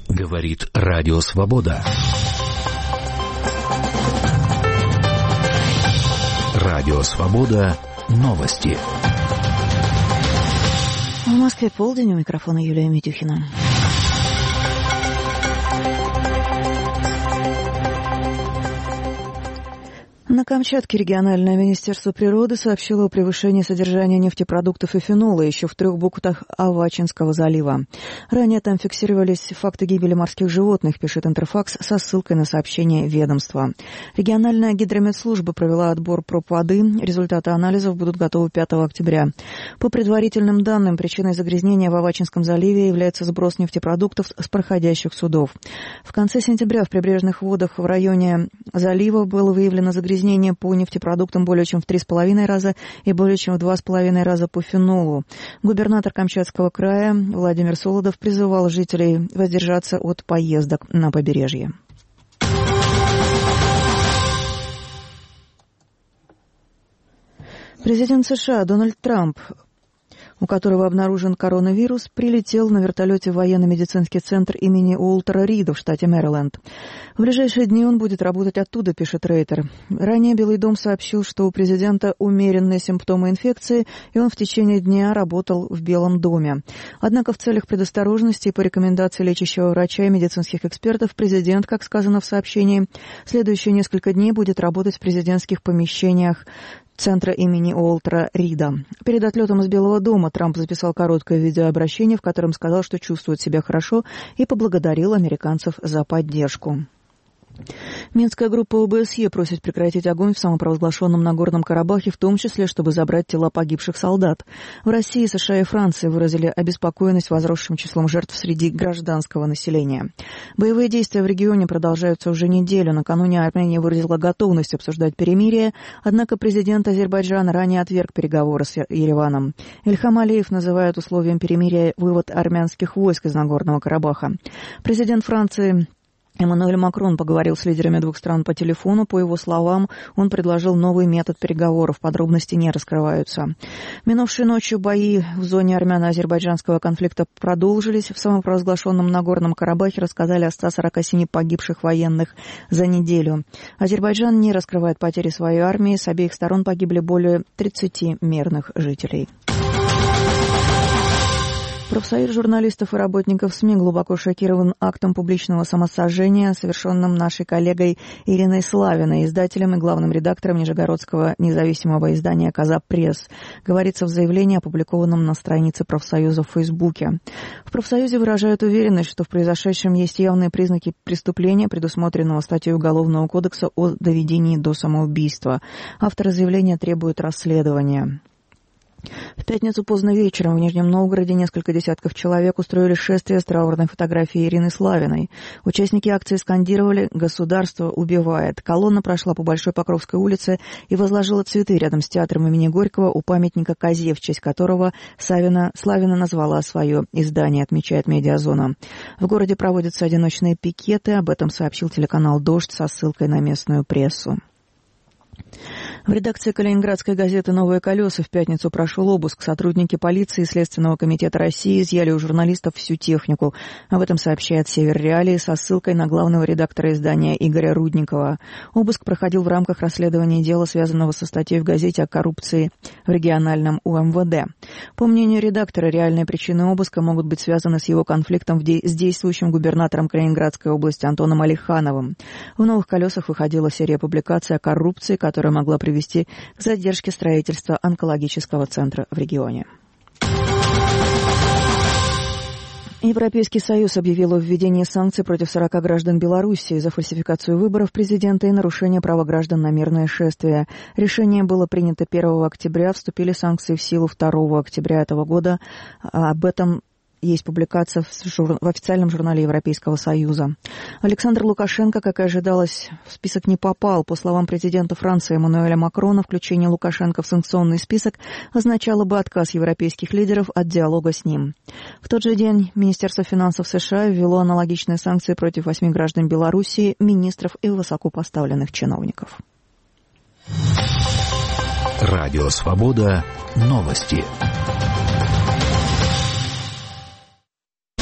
Говорит Радио Свобода. Радио Свобода. Новости. В Москве полдень, у микрофона Юлия Митюхина. На Камчатке региональное министерство природы сообщило о превышении содержания нефтепродуктов и фенола еще в 3 бухтах Авачинского залива. Ранее там фиксировались факты гибели морских животных, пишет Интерфакс со ссылкой на сообщение ведомства. Региональная гидрометслужба провела отбор проб воды. Результаты анализов будут готовы 5 октября. По предварительным данным, причиной загрязнения в Авачинском заливе является сброс нефтепродуктов с проходящих судов. В конце сентября в прибрежных водах в районе залива было выявлено загрязнение по нефтепродуктам более чем в 3,5 раза и более чем в 2,5 раза по фенолу. Губернатор Камчатского края Владимир Солодов призывал жителей воздержаться от поездок на побережье. Президент США Дональд Трамп, у которого обнаружен коронавирус, прилетел на вертолете в военно-медицинский центр имени Уолтера Рида в штате Мэриленд. В ближайшие дни он будет работать оттуда, пишет Рейтер. Ранее Белый дом сообщил, что у президента умеренные симптомы инфекции, и он в течение дня работал в Белом доме. Однако в целях предосторожности и по рекомендации лечащего врача и медицинских экспертов президент, как сказано в сообщении, следующие несколько дней будет работать в президентских помещениях центра имени Уолтера Рида. Перед отлетом из Белого дома Трамп записал короткое видеообращение, в котором сказал, что чувствует себя хорошо, и поблагодарил американцев за поддержку. Минская группа ОБСЕ просит прекратить огонь в самопровозглашенном Нагорном Карабахе, в том числе, чтобы забрать тела погибших солдат. В России, США и Франции выразили обеспокоенность возросшим числом жертв среди гражданского населения. Боевые действия в регионе продолжаются уже неделю. Накануне Армения выразила готовность обсуждать перемирие, однако президент Азербайджана ранее отверг переговоры с Ереваном. Ильхам Алиев называет условием перемирия вывод армянских войск из Нагорного Карабаха. Президент Франции Эммануэль Макрон поговорил с лидерами двух стран по телефону. По его словам, он предложил новый метод переговоров. Подробности не раскрываются. Минувшей ночью бои в зоне армяно-азербайджанского конфликта продолжились. В самопровозглашенном Нагорном Карабахе рассказали о 147 погибших военных за неделю. Азербайджан не раскрывает потери своей армии. С обеих сторон погибли более 30 мирных жителей. Профсоюз журналистов и работников СМИ глубоко шокирован актом публичного самосожжения, совершенным нашей коллегой Ириной Славиной, издателем и главным редактором нижегородского независимого издания «Казапресс», говорится в заявлении, опубликованном на странице профсоюза в Фейсбуке. В профсоюзе выражают уверенность, что в произошедшем есть явные признаки преступления, предусмотренного статьей Уголовного кодекса о доведении до самоубийства. Авторы заявления требуют расследования. В пятницу поздно вечером в Нижнем Новгороде несколько десятков человек устроили шествие с траурной фотографией Ирины Славиной. Участники акции скандировали «Государство убивает». Колонна прошла по Большой Покровской улице и возложила цветы рядом с театром имени Горького у памятника козе, в честь которого Славина назвала свое издание, отмечает Медиазона. В городе проводятся одиночные пикеты, об этом сообщил телеканал «Дождь» со ссылкой на местную прессу. В редакции калининградской газеты «Новые колеса» в пятницу прошел обыск. Сотрудники полиции и Следственного комитета России изъяли у журналистов всю технику. Об этом сообщает «Север Реалии» со ссылкой на главного редактора издания Игоря Рудникова. Обыск проходил в рамках расследования дела, связанного со статьей в газете о коррупции в региональном УМВД. По мнению редактора, реальные причины обыска могут быть связаны с его конфликтом с действующим губернатором Калининградской области Антоном Алихановым. В «Новых колесах» выходила серия публикаций о коррупции, которая могла привести к задержке строительства онкологического центра в регионе. Европейский Союз объявил о введении санкций против 40 граждан Белоруссии за фальсификацию выборов президента и нарушение права граждан на мирное шествие. Решение было принято 1 октября, вступили санкции в силу 2 октября этого года. Об этом есть публикация в официальном журнале Европейского Союза. Александр Лукашенко, как и ожидалось, в список не попал. По словам президента Франции Эммануэля Макрона, включение Лукашенко в санкционный список означало бы отказ европейских лидеров от диалога с ним. В тот же день Министерство финансов США ввело аналогичные санкции против 8 граждан Белоруссии, министров и высокопоставленных чиновников. Радио «Свобода». Новости.